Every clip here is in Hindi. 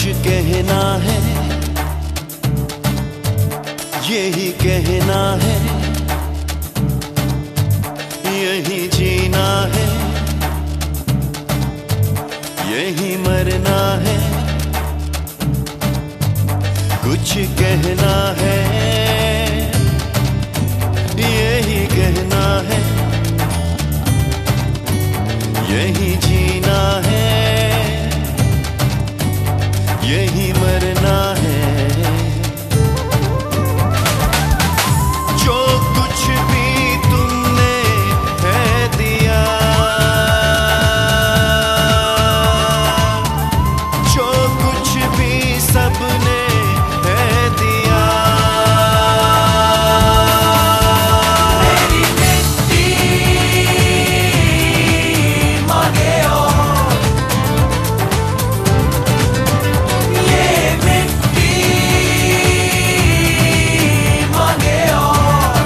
कहना है, यही कहना है, यही जीना है, यही मरना है। कुछ कहना है, यही कहना है, यही जीना है, यही मरना है। जो कुछ भी तुमने है दिया, जो कुछ भी सबने है दिया, मेरी मिट्टी मांगे और ये मिट्टी मांगे और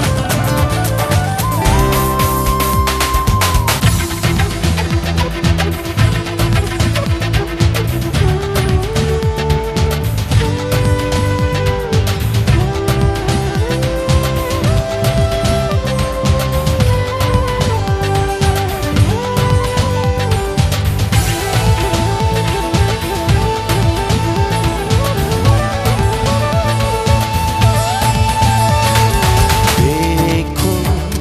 देखो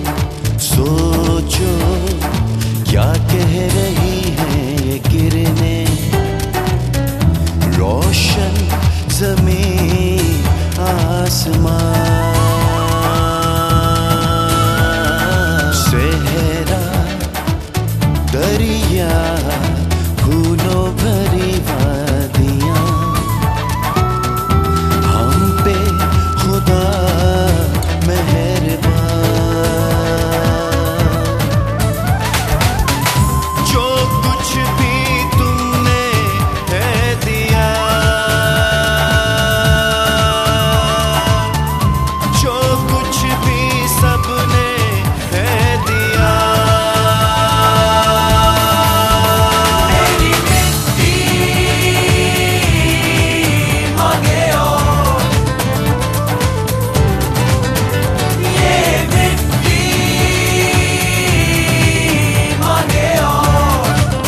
सोचो क्या कह रही हैं ये किरणें, रोशन ज़मीन आसमान, सहरा दरिया फूलों भरी वादियाँ, हम पे खुदा मेहरबान। जो कुछ भी तुमने है दिया, जो कुछ भी सबने है दिया, मेरी मिट्टी मांगे और ये मिट्टी मांगे और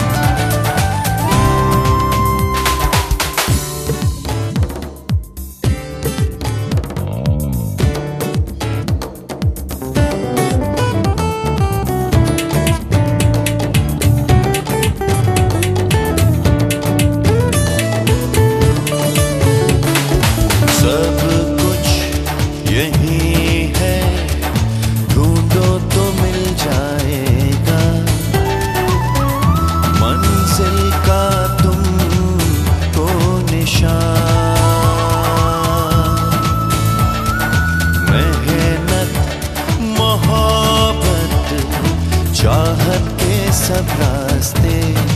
सब कुछ यही है, ढूंढो तो मिल जाएगा, मंजिल का तुमको निशान। मेहनत मोहब्बत चाहत के सब रास्ते